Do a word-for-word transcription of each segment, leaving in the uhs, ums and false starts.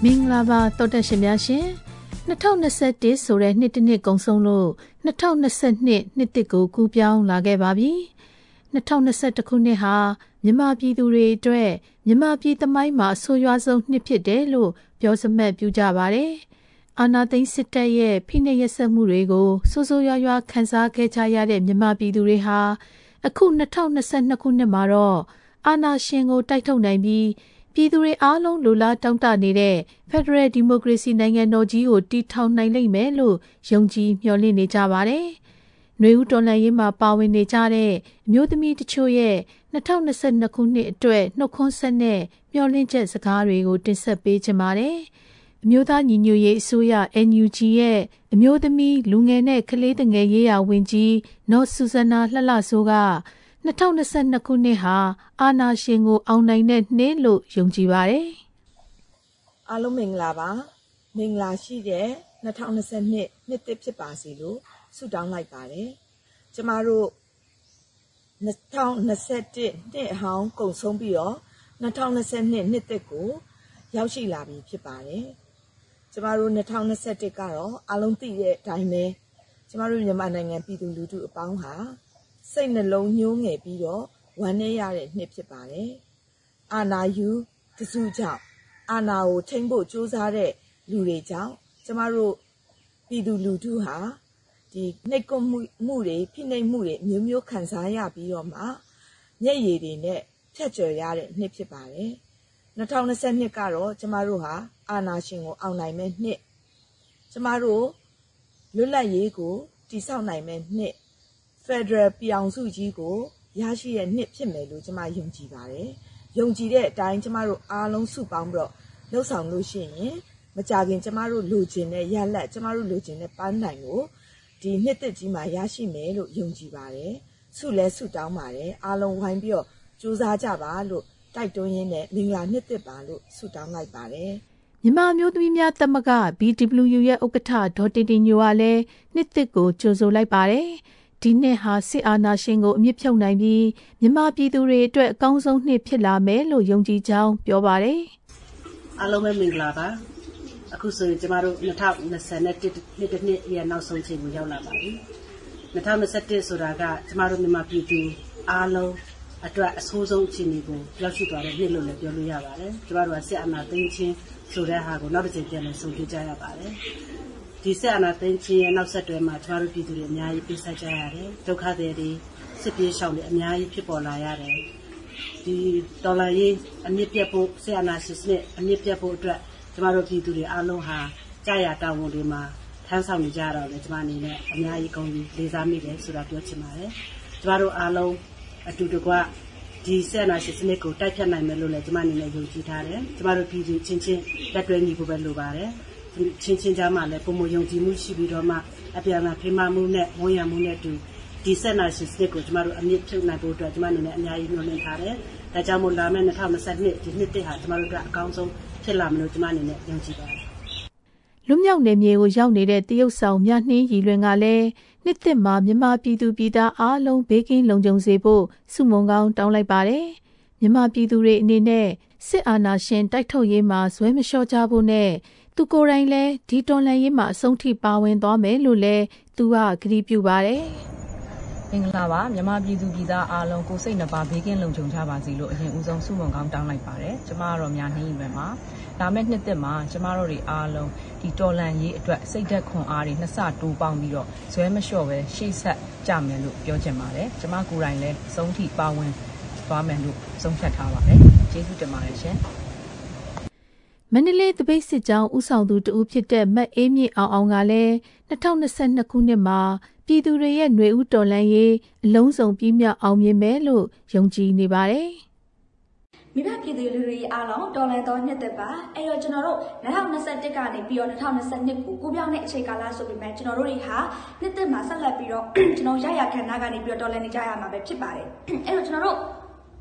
မင်္ဂလာပါတော်တက်ရှင်များရှင်၂၀၂၁ဆိုတဲ့နှစ်တစ်နှစ်ကုန်ဆုံးလို့၂၀၂၂နှစ်တစ်ကိုကူးပြောင်းလာခဲ့ပါပြီ၂၀၂၁ခုနှစ်ဟာမြန်မာပြည်သူတွေအတွက်မြန်မာပြည်သမိုင်းမှာအဆိုးရွားဆုံးနှစ်ဖြစ်တယ်လို့ပြောစမှတ်ပြုကြပါတယ်အာဏာသိမ်းစစ်တပ်ရဲ့ဖိနှိပ်ရက်စက်မှုတွေကိုဆိုးဆိုးရွားရွားခန်းစားခဲ့ကြရတဲ့မြန်မာပြည်သူတွေဟာအခု၂၀၂၂ခုနှစ်မှာတော့အာဏာရှင်ကိုတိုက်ထုတ်နိုင်ပြီးပြည်သူတွေအားလုံးလူလားတောင်းတနေတဲ့ Federal Democracy နိုင်ငံတော်ကြီးကိုတည်ထောင်နိုင်လိမ့်မယ်လို့ယုံကြည်မျှော်လင့်နေကြပါတယ်။ຫນွေဦးတော်လှန်ရေးမှာပါဝင်နေကြတဲ့အမျိုးသမီးတချို့ရဲ့၂၀၂၂ခုနှစ်အတွက်နှုတ်ခွန်းဆက်နဲ့မျှော်လင့်ချက်စကားတွေကိုတင်ဆက်ပေးချင်ပါတယ်။အမျိုးသားညီညွတ်ရေးအစိုးရ N U G ရဲ့အမျိုးသမီးလူငယ်နဲ့ကလေးငယ်ရေးရာဝန်ကြီးနော်ဆူဇနာလှလှဆိုးက၂၀၂၂ခုနှစ်ဟာအာဏာရှင်ကိုအောင်နိုင်တဲ့နှစ်လို့ယုံကြည်ပါတယ်။အားလုံးမင်္ဂလာပါ။မင်္ဂလာရှိတဲ့၂၀၂၂နှစ်သစ်ဖြစ်ပါစေလို့ဆုတောင်းလိုက်ပါတယ်။ကျမတို့၂၀၂၁နှစ်အဟောင်းကုန်ဆုံးပြီးတော့၂၀၂၂နှစ်သစ်ကိုရောက်ရှိလာပြီဖြစ်ပါတယ်။ကျမတို့၂၀၂၁ကတော့အားလုံးသိတဲ့အတိုင်းပဲကျမတို့မြန်မာနိုင်ငံပြည်သူလူထုအပေါင်းဟာစိတ်နှလုံးညှိုးငယ်ပြီးတော့ဝမ်းနည်းရတဲ့နှစ်ဖြစ်ပါတယ်။အာဏာယူတစုကြောင့်အာဏာကိုထိန်းဖို့ကြိုးစားတဲ့လူတွေကြောင့်ကျမတို့ပြည်သူလူထုဟာဒီနှိပ်ကွပ်မှုမှုတွေဖိနှိပ်မှုတွေမျိုးမျိုးခံစားရပြီးတော့မှမျက်ရည်တွေနဲ့ဖြတ်ကျော်ရတဲ့နှစ်ဖြစ်ပါတယ်။၂၀၂၂ကတော့ကျမတို့ဟာအာဏာရှင်ကိုအောင်နိုင်မဲ့နှစ်ကျမတို့လွတ်လပ်ရေးကိုတည်ဆောက်နိုင်မဲ့နှစ်Federal ပြည်အောင်စုကြီးကိုရရှိတဲ့နှစ်ဖြစ်မယ်လို့ကျွန်မယုံကြည်ပါတယ်။ယုံကြည်တဲ့အတိုင်းကျွန်မတို့အားလုံးစုပေါင်းပြီးတော့လှုပ်ဆောင်လို့ရှိရင်မကြခင်ကျွန်မတို့လိုချင်တဲ့ရလဒ်ကျွန်မတို့လိုချင်တဲ့ပန်းနိုင်ကိုဒီနှစ်သက်ကြီးမှာရရှိမယ်လို့ယုံကြည်ပါတယ်။ဆုလဲဆုတောင်းပါတယ်။အားလုံးဝိုင်းပြီးတော့ကြိုးစားကြပါလို့တိုက်တွန်းရင်းနဲ့မင်္ဂလာနှစ်သက်ပါလို့ဆုတောင်းလိုက်ပါတယ်။မြန်မာမျိုးသမီးများသမဂ္ဂ B W U ရဲ့ဥက္ကဋ္ဌဒေါ်တင်တင်ညိုကလည်းနှစ်သက်ကိုကြိုဆိုလိုက်ပါတယ်။ဒီနှစ်ဟာစစ်အာဏာရှင်ကိုအမြင့်ဖြုတ်နိုင်ပြီးမြန်မာပြည်သူတွေအတွက်အကောင်းဆုံးနှစ်ဖြစ်လာမယ်လို့ယုံကြည်ကြောင်းပြောပါတယ်။အားလုံးပဲမင်္ဂလာပါ။အခုဆိုရင်ကျမတို့၂၀၂၁နှစ်တစ်နှစ်ရဲ့နောက်ဆုံးချိန်ကိုရောက်လာပါပြီ။၂၀၂၁ဆိုတာကကျမတို့မြန်မာပြည်သူအားလုံးအတွက်အဆိုးဆုံးအခြေအနေကိုရောက်ရှိသွားတဲ့နှစ်လို့လည်းပြောလို့ရပါတယ်။ကျမတို့ကစစ်အာဏာသိမ်းခြင်းဆိုတဲ့ဟာကိုနောက်တစ်ချိန်ပြန်လည်ဆုံးဖြတ်ကြရပါတယ်။ဒီဆက်အနာသိန်းချင်းရဲ့နောက်ဆက်တွဲမှာကျမတို့ပြည်သူတွေအများကြီးပြဆက်ကြရတယ်ဒုက္ခတွေတွေစစ်ပြေးရှောင်တွေအများကြီးဖြစ်ပေါ်လာရတယ်ဒီဒေါ်လာရေးအမြင့်ပြတ်ဖို့ဆက်အနာစစ်စစ်အမြင့်ပြတ်ဖို့အတွက်ကျမတို့ပြည်သူတွေအားလုံးဟာကြာရတာဝန်တွေမှာထမ်းဆောင်နေကြတော့လေကျမအနေနဲ့အများကြီးကောင်းပြီးလေးစားမိတယ်ဆိုတာပြောချင်ပါတယ်ကျမတို့အားလုံးအတူတကွဒီဆက်အနာစစ်စစ်ကိုတိုက်ဖြတ်နိုင်မယ်လို့လည်းကျမအနေနဲ့ယုံကြည်ထားတယ်ကျမတို့ပြည်သူချင်းချင်းလက်တွဲညီဖို့ပဲလိုပါတယ်ချင်းချင်းကြားမှာလည်းပုံမယုံကြည်မှုရှိပြီးတော့မှအပြန်အလှန်ဖိမမှုနဲ့ဝန်ရမှုနဲ့တူဒီဆက်နာစစ်စစ်ကိုကျမတို့အမြင့်ဖြုတ်နိုင်ဖို့အတွက်ကျမအနေနဲ့အများကြီးမျှော်လင့်ထားတယ်။ဒါကြောင့်မို့လာမယ့်၂၀၂၂ဒီနှစ်တည်းဟာကျမတို့ကအကောင်းဆုံးဖြစ်လာမယ်လို့ကျမအနေနဲ့ယုံကြည်ပါတယ်။လွတ်မြောက်နယ်မြေကိုရောက်နေတဲ့တရုတ်ဆောင်မြနှင်းရီလွင်ကလည်းနှစ်သစ်မှာမြန်မာပြည်သူပြည်သားအားလုံးဘေးကင်းလုံခြုံစေဖို့စုမုံကောင်းတောင်းလိုက်ပါတယ်။မြန်မာပြည်သူတွေအနေနဲ့စစ်အာဏာရှင်တိုက်ထုတ်ရေးမှာဇွဲမလျှော့ကြဖို့နဲ့သူကိုယ်တိုင်လည်းဒီတော်လှန်ရေးမှာအဆုံးထိပါဝင်သွားမယ်လို့လည်းသူကကတိပြုပါတယ်။မင်္ဂလာပါမြန်မာပြည်သူပြည်သားအားလုံးကိုစိတ်နှပါဘေးကင်းလုံခြုံကြပါစေလို့အရင်ဦးဆုံးဆုမွန်ကောင်းတောင်းလိုက်ပါတယ်။ကျမတို့များနှင်းရီပဲမှာလာမယ့်နှစ်သက်မှာကျမတို့တွေအားလုံးဒီတော်လှန်ရေးအတွက်စိတ်ဓာတ်ခွန်အားတွေနှစ်ဆတိုးပေါင်းပြီးတော့ဇွဲမလျှော့ပဲရှေ့ဆက်ကြမယ်လို့ပြောချင်ပါတယ်။ကျမကိုယ်တိုင်လည်းအဆုံးထိပါဝင်သွားမယ်လို့ဆုံးဖြတ်ထားပါတယ်။ကျေးဇူးတင်ပါတယ်ရှင်။မန္တလေးတပိတ်စစ်ကြောင်းဦးဆောင်သူတဦးဖြစ်တဲ့မတ်အေးမြင့်အောင်အောင်ကလည်း၂၀၂၂ခုနှစ်မှာပြည်သူတွေရဲ့ຫນွေဦးတော်လှန်ရေးအလုံးစုံပြီးမြောက်အောင်မြင်မယ်လို့ယုံကြည်နေပါတယ်။မိဘပြည်သူတွေအားလုံးတော်လှန်တော်နှစ်သက်ပါအဲ့တော့ကျွန်တော်တို့၂၀၂၁ကနေပြီးတော့၂၀၂၂ကိုကိုပြောင်းတဲ့အချိန်ကာလဆိုပေမဲ့ကျွန်တော်တို့တွေဟာနှစ်သက်မှာဆက်လက်ပြီးတော့ကျွန်တော်ရရခန္ဓာကနေပြီးတော့တော်လှန်နေကြရမှာပဲဖြစ်ပါတယ်။အဲ့တော့ကျွန်တော်တို့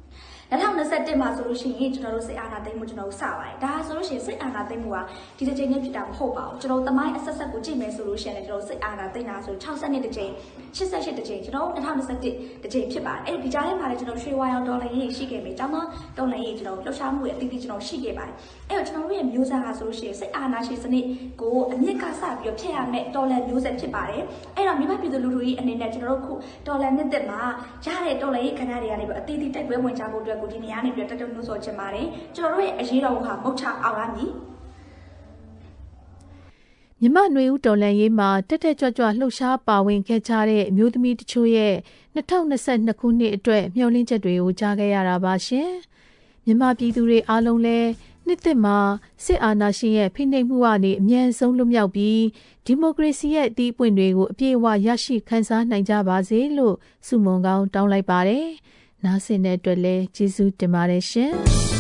၂၀၂၁မှာဆိုလို့ရှိရင်ကျွန်တော်တို့စိတ်အာဏာသိမ်းမှုကျွန်တော်တို့စပါတယ်ဒါဆိုလို့ရှိရင်စိတ်အာဏာသိမ်းမှုကဒီတစ်ချိန်နဲ့ဖြစ်တာမဟုတ်ပါဘူးကျွန်တော်သမိုင်းအဆက်ဆက်ကိုကြည့်မယ်ဆိုလို့ရှိရင်ကျွန်တော်စိတ်အာဏာသိမ်းတာဆို၆၀နှစ်တစ်ချိန်၈၈တစ်ချိန်ကျွန်တော်၂၀၂၁တစ်ချိန်ဖြစ်ပါတယ်အဲ့ဒီကြားထဲမှာလည်းကျွန်တော်ရွှေဝါရောင်ဒေါ်လာရေးရှိခဲ့ပြီကျောင်းသားဒေါ်လာရေးကျွန်တော်လှုပ်ရှားမှုရဲ့အသီးသီးကျွန်တော်ရှိခဲ့ပါတယ်အဲ့တော့ကျွန်တော်တို့ရဲ့မျိုးဆက်ဟာဆိုလို့ရှိရင်စိတ်အာဏာရှင်စနစ်ကိုအမြင့်ကစပြီးတော့ဖျက်ရမယ့်ဒေါ်လာမျိုးဆက်ဖြစ်ပါတယ်အဲ့တော့မြန်မာပြည်သူလူထုကြီးအနေနဲ့ကျွန်တော်တို့ခုဒေါ်လာနှစ်သက်မှာရတဲ့ဒေါ်လာရေးခဏတွေကနေပြီးအသီးသီးတိုက်ပွဲဝင်ကြဖို့အတွက်ကိုဒီနေရာနေပြီးတက်တက်နှိုးဆော်ချင်ပါတယ်ကျွန်တော်တို့ရဲ့အရေးတော်ဟာမုတ်ချအောင်ရမည်မြမနွေဦးတော်လန်ရေးမှာတက်တက်ကြွကြွလှုပ်ရှားပါဝင်ခဲ့ကြတဲ့အမျိုးသမီးတချို့ရဲ့၂၀၂၂ခုနှစ်အတွက်မျှော်လင့်ချက်တွေကိုကြားခဲ့ရတာပါရှင်မြမပြည်သူတွေအားလုံးလည်းနှစ်သက်မှာစစ်အာဏာရှင်ရဲ့ဖိနှိပ်မှုကနေအမြန်ဆုံးလွတ်မြောက်ပြီးဒီမိုကရေစီရဲ့အသီးအပွင့်တွေကိုအပြည့်အဝရရှိခံစားနိုင်ကြပါစေလို့ဆုမွန်ကောင်းတောင်းလိုက်ပါတယ်နားဆင်တဲ့အတွက်လည်းကျေးဇူးတင်ပါတယ်ရှင်